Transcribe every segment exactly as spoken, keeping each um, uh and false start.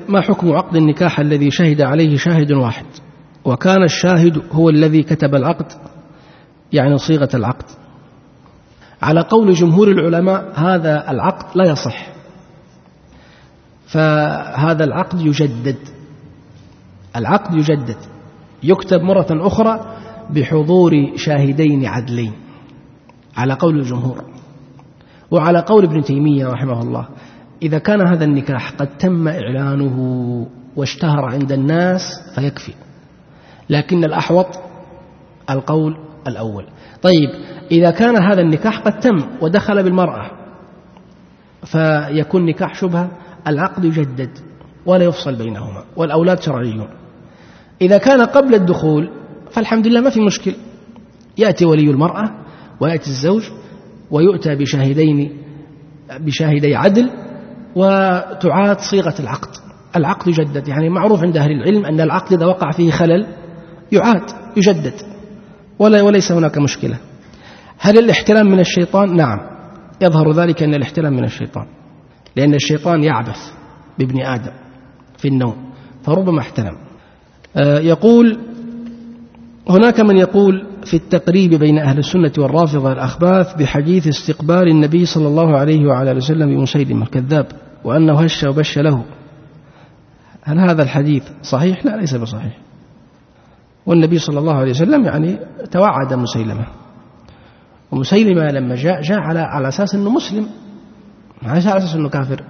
ما حكم عقد النكاح الذي شهد عليه شاهد واحد وكان الشاهد هو الذي كتب العقد، يعني صيغة العقد؟ على قول جمهور العلماء هذا العقد لا يصح، فهذا العقد يجدد، العقد يجدد يكتب مرة أخرى بحضور شاهدين عدلين على قول الجمهور. وعلى قول ابن تيمية رحمه الله إذا كان هذا النكاح قد تم إعلانه واشتهر عند الناس فيكفي، لكن الأحوط القول الأول. طيب إذا كان هذا النكاح قد تم ودخل بالمرأة فيكون نكاح شبهة، العقد يجدد ولا يفصل بينهما والأولاد شرعيون. إذا كان قبل الدخول فالحمد لله ما في مشكل، يأتي ولي المرأة ويأتي الزوج ويؤتى بشاهدين بشاهدي عدل وتعاد صيغة العقد، العقد يجدد. يعني معروف عند أهل العلم أن العقد إذا وقع فيه خلل يعاد يجدد ولا وليس هناك مشكلة. هل الاحتلام من الشيطان؟ نعم، يظهر ذلك أن الاحتلام من الشيطان، لأن الشيطان يعبث بابن آدم في النوم فربما احتلم. آه يقول هناك من يقول في التقريب بين أهل السنة والرافضة الأخباث بحديث استقبال النبي صلى الله عليه وعلى وسلم بمسيلمة الكذاب وأنه هش وبش له، هل هذا الحديث صحيح؟ لا، ليس بصحيح. والنبي صلى الله عليه وسلم يعني توعد مسيلمة، ومسيلمة لما جاء جاء على على أساس أنه مسلم، على أساس أنه كافر،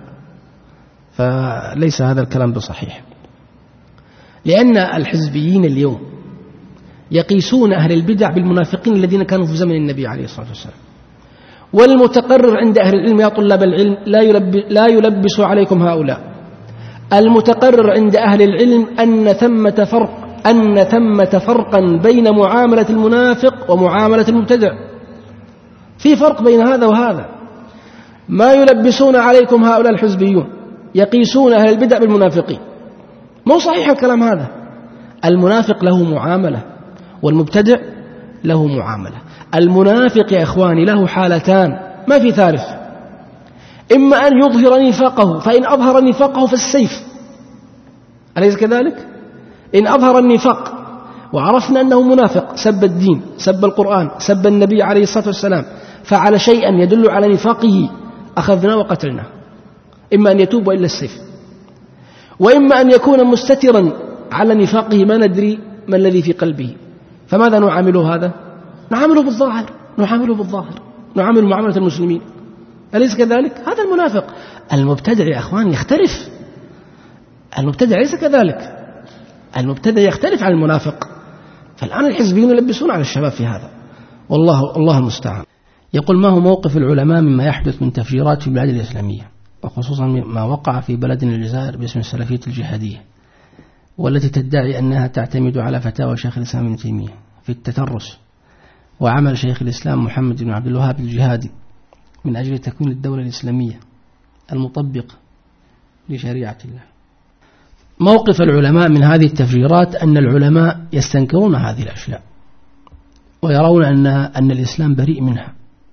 فليس هذا الكلام بصحيح. لأن الحزبيين اليوم يقيسون أهل البدع بالمنافقين الذين كانوا في زمن النبي عليه الصلاة والسلام. والمتقرر عند أهل العلم يا طلاب العلم لا يلب لا يلبس عليكم هؤلاء، المتقرر عند أهل العلم أن ثمة فرق أن ثمة فرقا بين معاملة المنافق ومعاملة المبتدع، في فرق بين هذا وهذا. ما يلبسون عليكم هؤلاء الحزبيون يقيسون أهل البدع بالمنافقين، مو صحيح الكلام هذا. المنافق له معاملة والمبتدع له معاملة. المنافق يا إخواني له حالتان ما في ثالث، إما أن يظهر نفاقه، فإن أظهر نفاقه فالسيف، أليس كذلك؟ إن أظهر النفاق وعرفنا أنه منافق، سب الدين، سب القرآن، سب النبي عليه الصلاة والسلام، فعل شيئا يدل على نفاقه، أخذنا وقتلنا، إما أن يتوب وإلا السيف. وإما أن يكون مستترا على نفاقه ما ندري ما الذي في قلبه، فماذا نعامله هذا؟ نعامله بالظاهر، نعامله بالظاهر، نعامل معاملة المسلمين، أليس كذلك؟ هذا المنافق. المبتدع يا أخوان يختلف، المبتدع ليس كذلك، المبتدع يختلف عن المنافق. فالآن الحزبيون يلبسون على الشباب في هذا، والله الله المستعان. يقول ما هو موقف العلماء مما يحدث من تفجيرات في البلاد الإسلامية، وخصوصا ما وقع في بلدنا الجزائر باسم السلفية الجهادية، والتي تدعي أنها تعتمد على فتاوى شيخ الإسلام ابن تيمية في التترس وعمل شيخ الإسلام محمد بن عبد الوهاب الجهادي من أجل تكوين الدولة الإسلامية المطبق لشريعة الله. موقف العلماء من هذه التفجيرات أن العلماء يستنكرون هذه الأشياء ويرون أن أن الإسلام بريء منها.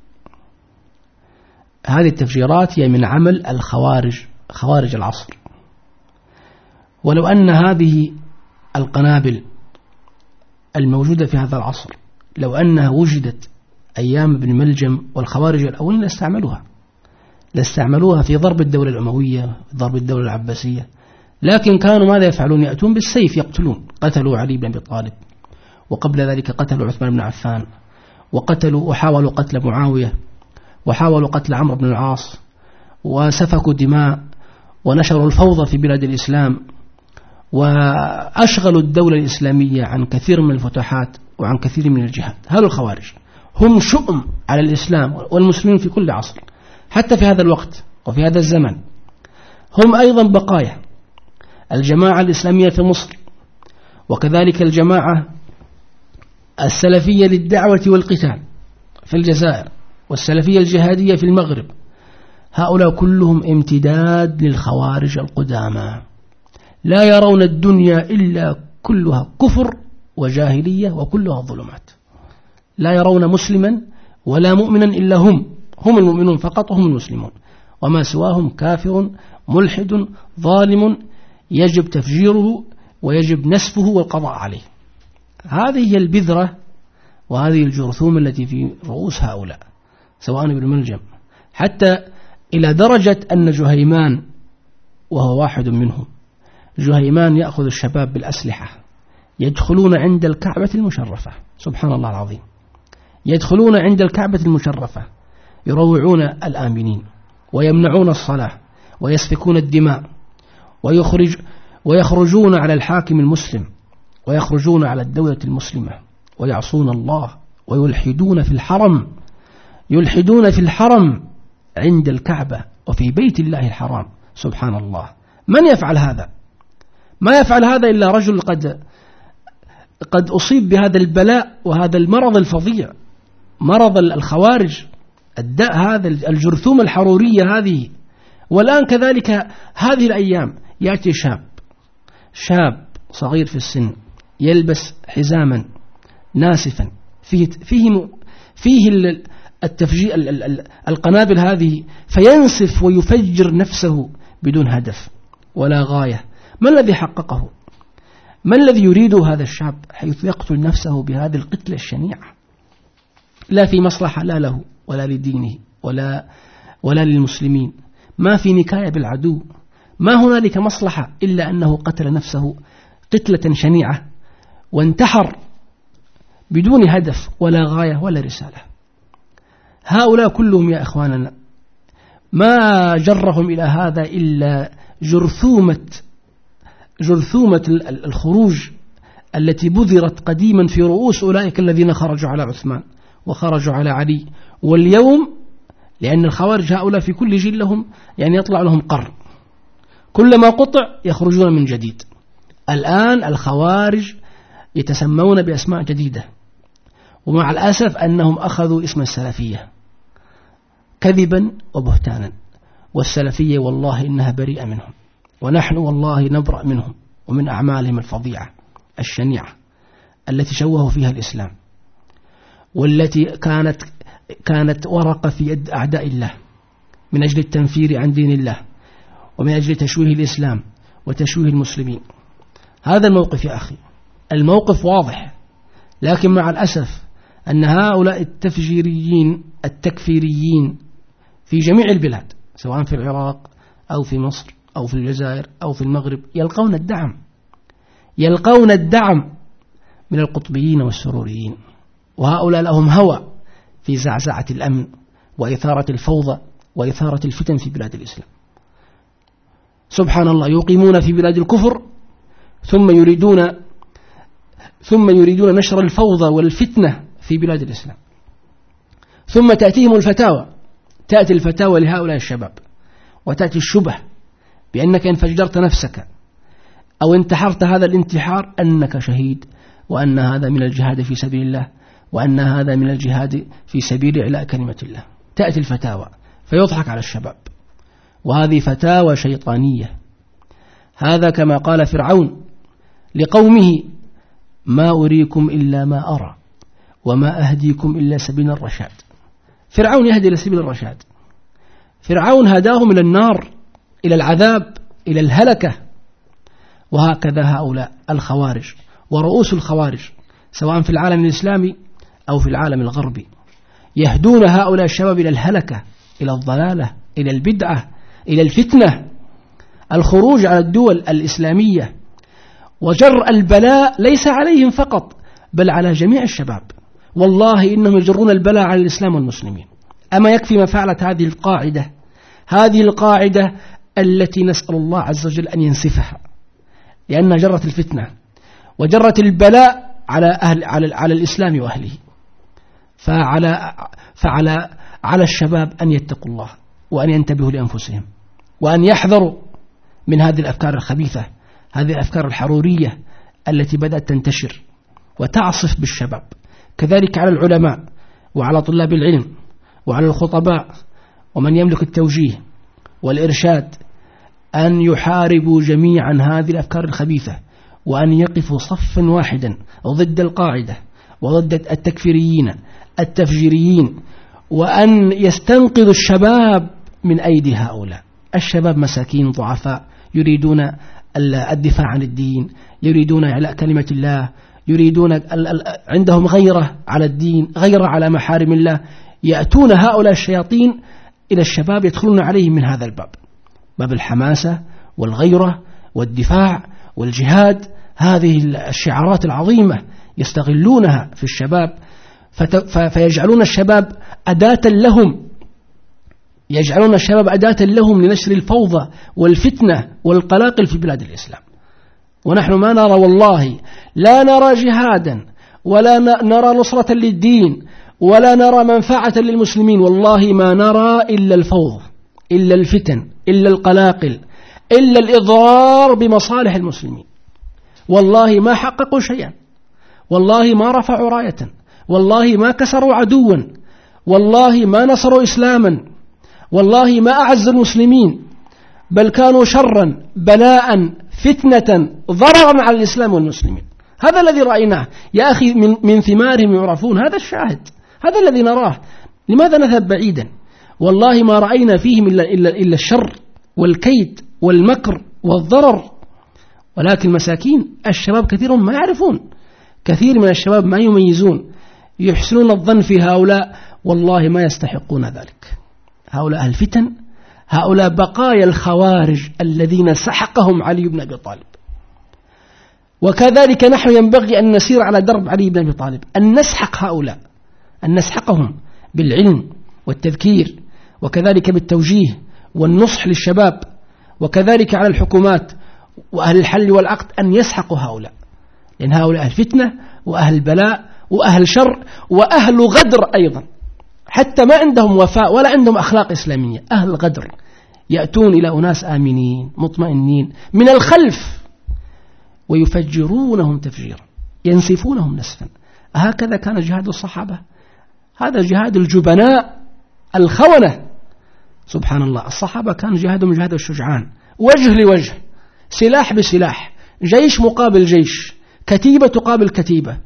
هذه التفجيرات هي من عمل الخوارج، خوارج العصر. ولو أن هذه القنابل الموجودة في هذا العصر لو أنها وجدت أيام ابن ملجم والخوارج الأولين لاستعملوها لاستعملوها في ضرب الدولة الأموية، ضرب الدولة العباسية، لكن كانوا ماذا يفعلون؟ يأتون بالسيف يقتلون. قتلوا علي بن أبي طالب، وقبل ذلك قتلوا عثمان بن عفان، وقتلوا وحاولوا قتل معاوية، وحاولوا قتل عمرو بن العاص، وسفكوا دماء، ونشروا الفوضى في بلاد الإسلام، وأشغلوا الدولة الإسلامية عن كثير من الفتوحات وعن كثير من الجهاد. هؤلاء الخوارج هم شؤم على الإسلام والمسلمين في كل عصر، حتى في هذا الوقت وفي هذا الزمن. هم أيضا بقايا الجماعة الإسلامية في مصر، وكذلك الجماعة السلفية للدعوة والقتال في الجزائر، والسلفية الجهادية في المغرب. هؤلاء كلهم امتداد للخوارج القدامى، لا يرون الدنيا إلا كلها كفر وجاهلية وكلها ظلمات، لا يرون مسلما ولا مؤمنا إلا هم هم المؤمنون فقط، هم المسلمون، وما سواهم كافر ملحد ظالم يجب تفجيره ويجب نسفه والقضاء عليه. هذه هي البذرة وهذه الجرثوم التي في رؤوس هؤلاء سواء ابن ملجم، حتى إلى درجة أن جهيمان وهو واحد منهم، جهيمان يأخذ الشباب بالأسلحة يدخلون عند الكعبة المشرفة، سبحان الله العظيم، يدخلون عند الكعبة المشرفة يروعون الآمنين ويمنعون الصلاة ويسفكون الدماء ويخرج ويخرجون على الحاكم المسلم ويخرجون على الدولة المسلمة ويعصون الله ويلحدون في الحرم، يلحدون في الحرم عند الكعبة وفي بيت الله الحرام، سبحان الله. من يفعل هذا؟ ما يفعل هذا إلا رجل قد قد أصيب بهذا البلاء وهذا المرض الفظيع، مرض الخوارج، الداء هذا، الجرثومة الحرورية هذه. والآن كذلك هذه الأيام يأتي شاب شاب صغير في السن يلبس حزاما ناسفا فيه فيه فيه التفجير القنابل هذه، فينسف ويفجر نفسه بدون هدف ولا غاية. ما الذي حققه؟ ما الذي يريده هذا الشاب حيث يقتل نفسه بهذه القتلة الشنيعة؟ لا في مصلحة لا له ولا لدينه ولا ولا للمسلمين، ما في نكاية بالعدو، ما هنالك مصلحة إلا أنه قتل نفسه قتلة شنيعة وانتحر بدون هدف ولا غاية ولا رسالة. هؤلاء كلهم يا إخواننا ما جرهم إلى هذا إلا جرثومة جرثومة الخروج التي بذرت قديما في رؤوس أولئك الذين خرجوا على عثمان وخرجوا على علي. واليوم لأن الخوارج هؤلاء في كل جيل لهم يعني يطلع لهم قرن، كلما قطع يخرجون من جديد. الآن الخوارج يتسمون بأسماء جديدة، ومع الأسف أنهم أخذوا اسم السلفية كذبا وبهتانا، والسلفية والله إنها بريئة منهم، ونحن والله نبرأ منهم ومن أعمالهم الفظيعة الشنيعة التي شوهوا فيها الإسلام، والتي كانت كانت ورقة في يد أعداء الله من أجل التنفير عن دين الله ومن أجل تشويه الإسلام وتشويه المسلمين. هذا الموقف يا أخي، الموقف واضح، لكن مع الأسف أن هؤلاء التفجيريين التكفيريين في جميع البلاد سواء في العراق أو في مصر أو في الجزائر أو في المغرب يلقون الدعم يلقون الدعم من القطبيين والسروريين، وهؤلاء لهم هوى في زعزعة الأمن وإثارة الفوضى وإثارة الفتن في بلاد الإسلام. سبحان الله، يقيمون في بلاد الكفر ثم يريدون ثم يريدون نشر الفوضى والفتنة في بلاد الإسلام، ثم تأتيهم الفتاوى تأتي الفتاوى لهؤلاء الشباب وتأتي الشبه بأنك إن فجرت نفسك أو انتحرت هذا الانتحار أنك شهيد، وأن هذا من الجهاد في سبيل الله، وأن هذا من الجهاد في سبيل إعلاء كلمة الله. تأتي الفتاوى فيضحك على الشباب، وهذه فتاوى شيطانية. هذا كما قال فرعون لقومه: ما أريكم إلا ما أرى وما أهديكم إلا سبيل الرشاد. فرعون يهدي إلى سبيل الرشاد، فرعون هداهم إلى النار، إلى العذاب، إلى الهلكة. وهكذا هؤلاء الخوارج ورؤوس الخوارج سواء في العالم الإسلامي أو في العالم الغربي يهدون هؤلاء الشباب إلى الهلكة، إلى الضلالة، إلى البدعة، إلى الفتنة، الخروج على الدول الإسلامية. وجر البلاء ليس عليهم فقط بل على جميع الشباب، والله إنهم يجرون البلاء على الإسلام والمسلمين. أما يكفي ما فعلت هذه القاعدة هذه القاعدة التي نسأل الله عز وجل أن ينسفها، لأنها جرت الفتنة وجرت البلاء على أهل على, على الإسلام وأهله. فعلى فعلى على الشباب أن يتقوا الله وأن ينتبهوا لأنفسهم وأن يحذروا من هذه الأفكار الخبيثة، هذه الأفكار الحرورية التي بدأت تنتشر وتعصف بالشباب. كذلك على العلماء وعلى طلاب العلم وعلى الخطباء ومن يملك التوجيه والإرشاد أن يحاربوا جميعا هذه الأفكار الخبيثة، وأن يقفوا صفا واحدا ضد القاعدة وضد التكفيريين التفجيريين، وأن يستنقذوا الشباب من أيدي هؤلاء. الشباب مساكين ضعفاء يريدون الدفاع عن الدين، يريدون إعلاء كلمة الله، يريدون عندهم غيرة على الدين، غيرة على محارم الله. يأتون هؤلاء الشياطين إلى الشباب، يدخلون عليهم من هذا الباب، باب الحماسة والغيرة والدفاع والجهاد. هذه الشعارات العظيمة يستغلونها في الشباب، فيجعلون الشباب أداة لهم يجعلون الشباب أداة لهم لنشر الفوضى والفتنة والقلاقل في بلاد الإسلام. ونحن ما نرى، والله لا نرى جهادا ولا نرى نصرة للدين ولا نرى منفعة للمسلمين، والله ما نرى إلا الفوضى، إلا الفتن، إلا القلاقل، إلا الإضرار بمصالح المسلمين. والله ما حققوا شيئا، والله ما رفعوا راية، والله ما كسروا عدوا، والله ما نصروا إسلاما، والله ما أعز المسلمين، بل كانوا شرا، بلاء، فتنة، ضررا على الإسلام والمسلمين. هذا الذي رأيناه يا أخي، من, من ثمارهم يعرفون. هذا الشاهد، هذا الذي نراه. لماذا نذهب بعيدا؟ والله ما رأينا فيهم إلا, إلا, إلا الشر والكيد والمكر والضرر. ولكن مساكين الشباب كثير ما يعرفون، كثير من الشباب ما يميزون، يحسنون الظن في هؤلاء، والله ما يستحقون ذلك. هؤلاء الفتن، هؤلاء بقايا الخوارج الذين سحقهم علي بن أبي طالب. وكذلك نحن ينبغي أن نسير على درب علي بن أبي طالب، أن نسحق هؤلاء، أن نسحقهم بالعلم والتذكير، وكذلك بالتوجيه والنصح للشباب، وكذلك على الحكومات وأهل الحل والعقد أن يسحقوا هؤلاء، لأن هؤلاء أهل فتنة وأهل البلاء وأهل شر وأهل غدر أيضا، حتى ما عندهم وفاء ولا عندهم أخلاق إسلامية، أهل غدر. يأتون إلى أناس آمنين مطمئنين من الخلف ويفجرونهم تفجيرا، ينسفونهم نسفا. هكذا كان جهاد الصحابة، هذا جهاد الجبناء الخونة. سبحان الله، الصحابة كان جهادهم جهاد الشجعان، وجه لوجه، سلاح بسلاح، جيش مقابل جيش، كتيبة تقابل كتيبة،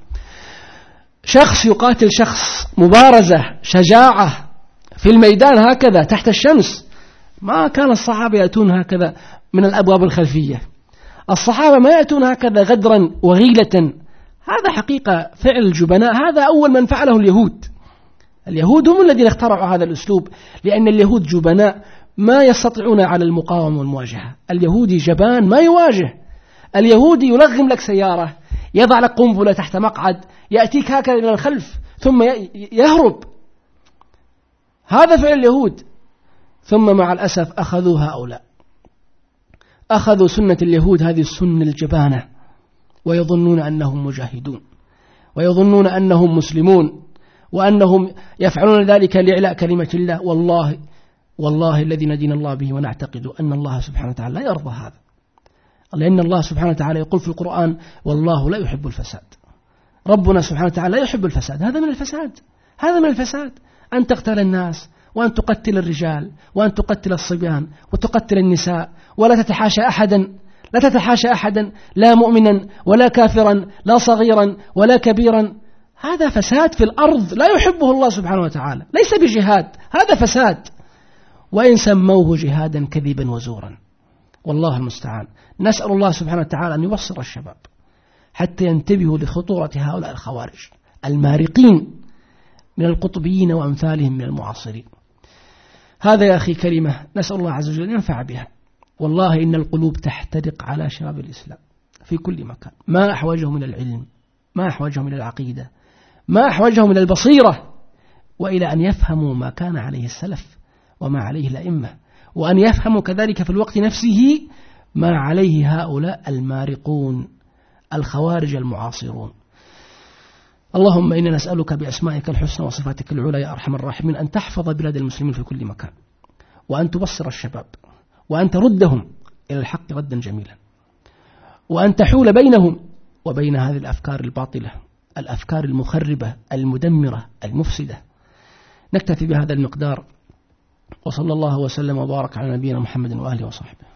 شخص يقاتل شخص، مبارزة، شجاعة في الميدان، هكذا تحت الشمس. ما كان الصحابة يأتون هكذا من الأبواب الخلفية، الصحابة ما يأتون هكذا غدرا وغيلة. هذا حقيقة فعل الجبناء، هذا أول من فعله اليهود. اليهود هم الذين اخترعوا هذا الأسلوب، لأن اليهود جبناء ما يستطيعون على المقاومة والمواجهة. اليهودي جبان ما يواجه، اليهودي يلغم لك سيارة، يضع لك قنبلة تحت مقعد، يأتيك هكذا من الخلف ثم يهرب. هذا فعل اليهود. ثم مع الأسف أخذوا هؤلاء، أخذوا سنة اليهود، هذه السنة الجبانة، ويظنون أنهم مجاهدون، ويظنون أنهم مسلمون، وأنهم يفعلون ذلك لإعلاء كلمة الله. والله والله الذي ندين الله به ونعتقد أن الله سبحانه وتعالى لا يرضى هذا، لأن الله سبحانه وتعالى يقول في القرآن: والله لا يحب الفساد. ربنا سبحانه وتعالى لا يحب الفساد. هذا من الفساد، هذا من الفساد، أن تقتل الناس، وأن تقتل الرجال، وأن تقتل الصبيان، وتقتل النساء، ولا تتحاشى أحدا، لا تتحاشى أحدا، لا مؤمنا ولا كافرا، لا صغيرا ولا كبيرا. هذا فساد في الأرض لا يحبه الله سبحانه وتعالى، ليس بجهاد، هذا فساد. وإن سموه جهادا كذبا وزورا، والله المستعان. نسأل الله سبحانه وتعالى أن يبصر الشباب حتى ينتبهوا لخطورة هؤلاء الخوارج المارقين من القطبيين وأمثالهم من المعاصرين. هذا يا أخي كلمة نسأل الله عز وجل أن ينفع بها. والله إن القلوب تحترق على شباب الإسلام في كل مكان، ما أحوجهم إلى العلم، ما أحوجهم إلى العقيدة، ما أحوجهم إلى البصيرة، وإلى أن يفهموا ما كان عليه السلف وما عليه الأئمة، وأن يفهموا كذلك في الوقت نفسه ما عليه هؤلاء المارقون الخوارج المعاصرون. اللهم إنا نسألك بأسمائك الحسنى وصفاتك العلى يا أرحم الراحمين أن تحفظ بلاد المسلمين في كل مكان، وأن تبصر الشباب، وأن تردهم إلى الحق ردا جميلا، وأن تحول بينهم وبين هذه الأفكار الباطلة، الأفكار المخربة المدمرة المفسدة. نكتفي بهذا المقدار، وصلى الله وسلم وبارك على نبينا محمد وآله وصحبه.